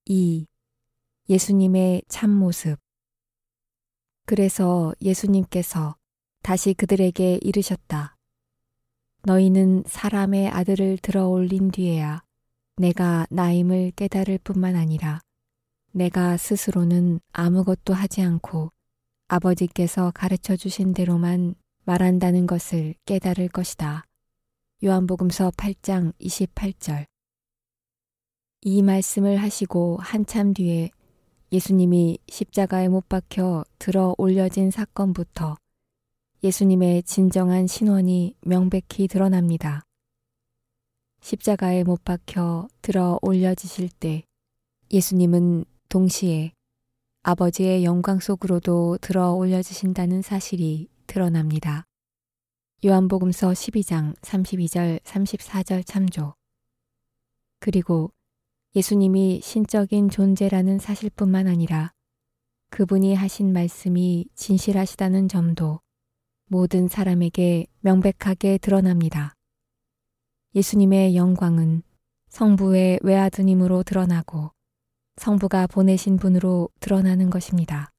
2. 예수님의 참모습. 그래서 예수님께서 다시 그들에게 이르셨다. 너희는 사람의 아들을 들어 올린 뒤에야 내가 나임을 깨달을 뿐만 아니라 내가 스스로는 아무것도 하지 않고 아버지께서 가르쳐 주신 대로만 말한다는 것을 깨달을 것이다. 요한복음서 8장 28절. 이 말씀을 하시고 한참 뒤에 예수님이 십자가에 못 박혀 들어 올려진 사건부터 예수님의 진정한 신원이 명백히 드러납니다. 십자가에 못 박혀 들어 올려지실 때 예수님은 동시에 아버지의 영광 속으로도 들어 올려지신다는 사실이 드러납니다. 요한복음서 12장 32절 34절 참조. 그리고 예수님이 신적인 존재라는 사실뿐만 아니라 그분이 하신 말씀이 진실하시다는 점도 모든 사람에게 명백하게 드러납니다. 예수님의 영광은 성부의 외아드님으로 드러나고 성부가 보내신 분으로 드러나는 것입니다.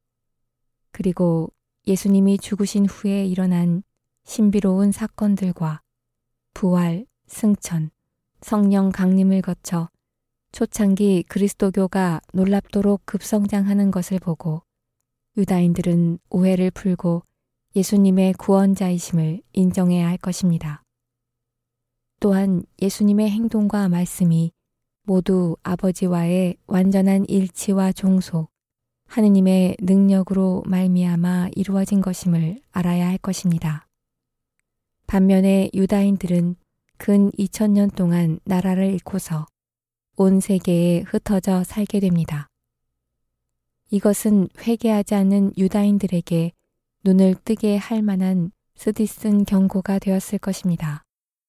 그리고 예수님이 죽으신 후에 일어난 신비로운 사건들과 부활, 승천, 성령 강림을 거쳐 초창기 그리스도교가 놀랍도록 급성장하는 것을 보고 유다인들은 오해를 풀고 예수님의 구원자이심을 인정해야 할 것입니다. 또한 예수님의 행동과 말씀이 모두 아버지와의 완전한 일치와 종속, 하느님의 능력으로 말미암아 이루어진 것임을 알아야 할 것입니다. 반면에 유다인들은 근 2000년 동안 나라를 잃고서 온 세계에 흩어져 살게 됩니다. 이것은 회개하지 않는 유다인들에게 눈을 뜨게 할 만한 쓰디쓴 경고가 되었을 것입니다.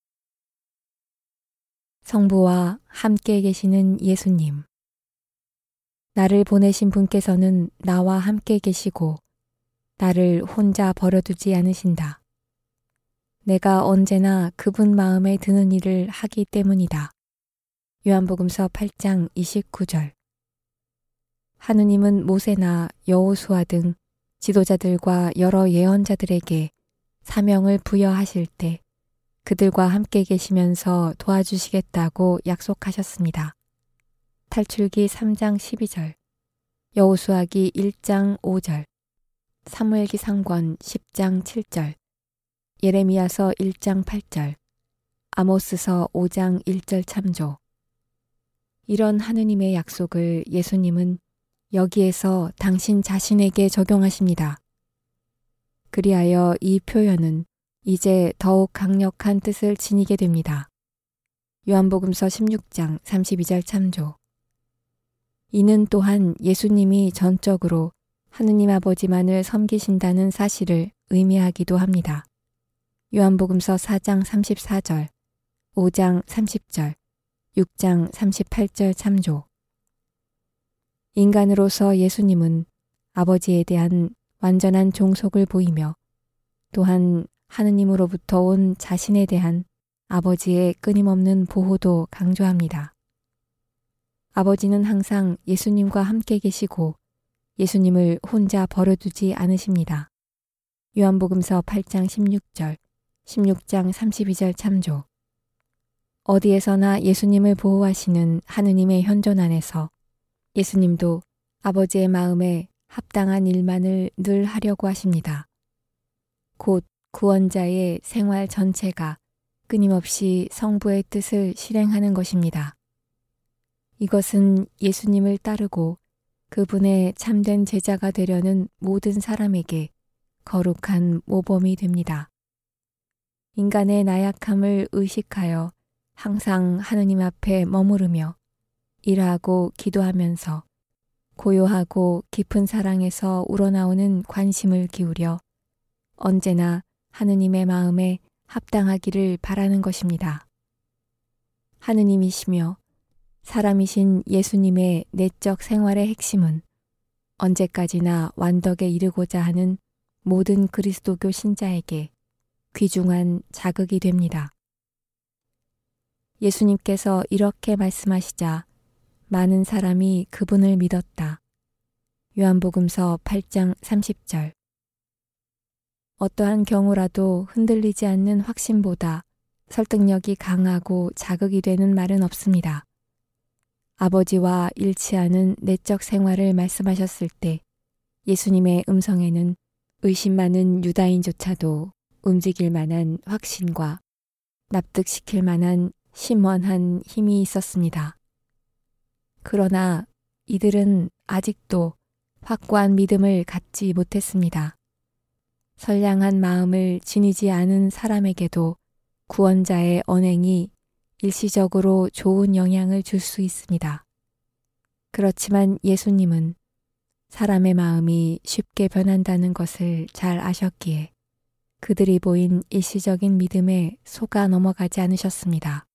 성부와 함께 계시는 예수님. 나를 보내신 분께서는 나와 함께 계시고 나를 혼자 버려두지 않으신다. 내가 언제나 그분 마음에 드는 일을 하기 때문이다. 요한복음서 8장 29절. 하느님은 모세나 여호수아 등 지도자들과 여러 예언자들에게 사명을 부여하실 때 그들과 함께 계시면서 도와주시겠다고 약속하셨습니다. 탈출기 3장 12절, 여호수아기 1장 5절, 사무엘기 상권 10장 7절, 예레미야서 1장 8절, 아모스서 5장 1절 참조. 이런 하느님의 약속을 예수님은 여기에서 당신 자신에게 적용하십니다. 그리하여 이 표현은 이제 더욱 강력한 뜻을 지니게 됩니다. 요한복음서 16장 32절 참조. 이는 또한 예수님이 전적으로 하느님 아버지만을 섬기신다는 사실을 의미하기도 합니다. 요한복음서 4장 34절, 5장 30절, 6장 38절 참조. 인간으로서 예수님은 아버지에 대한 완전한 종속을 보이며 또한 하느님으로부터 온 자신에 대한 아버지의 끊임없는 보호도 강조합니다. 아버지는 항상 예수님과 함께 계시고 예수님을 혼자 버려두지 않으십니다. 요한복음서 8장 16절, 16장 32절 참조. 어디에서나 예수님을 보호하시는 하느님의 현존 안에서 예수님도 아버지의 마음에 합당한 일만을 늘 하려고 하십니다. 곧 구원자의 생활 전체가 끊임없이 성부의 뜻을 실행하는 것입니다. 이것은 예수님을 따르고 그분의 참된 제자가 되려는 모든 사람에게 거룩한 모범이 됩니다. 인간의 나약함을 의식하여 항상 하느님 앞에 머무르며 일하고 기도하면서 고요하고 깊은 사랑에서 우러나오는 관심을 기울여 언제나 하느님의 마음에 합당하기를 바라는 것입니다. 하느님이시며 사람이신 예수님의 내적 생활의 핵심은 언제까지나 완덕에 이르고자 하는 모든 그리스도교 신자에게 귀중한 자극이 됩니다. 예수님께서 이렇게 말씀하시자 많은 사람이 그분을 믿었다. 요한복음서 8장 30절. 어떠한 경우라도 흔들리지 않는 확신보다 설득력이 강하고 자극이 되는 말은 없습니다. 아버지와 일치하는 내적 생활을 말씀하셨을 때 예수님의 음성에는 의심 많은 유다인조차도 움직일 만한 확신과 납득시킬 만한 심원한 힘이 있었습니다. 그러나 이들은 아직도 확고한 믿음을 갖지 못했습니다. 선량한 마음을 지니지 않은 사람에게도 구원자의 언행이 일시적으로 좋은 영향을 줄 수 있습니다. 그렇지만 예수님은 사람의 마음이 쉽게 변한다는 것을 잘 아셨기에 그들이 보인 일시적인 믿음에 속아 넘어가지 않으셨습니다.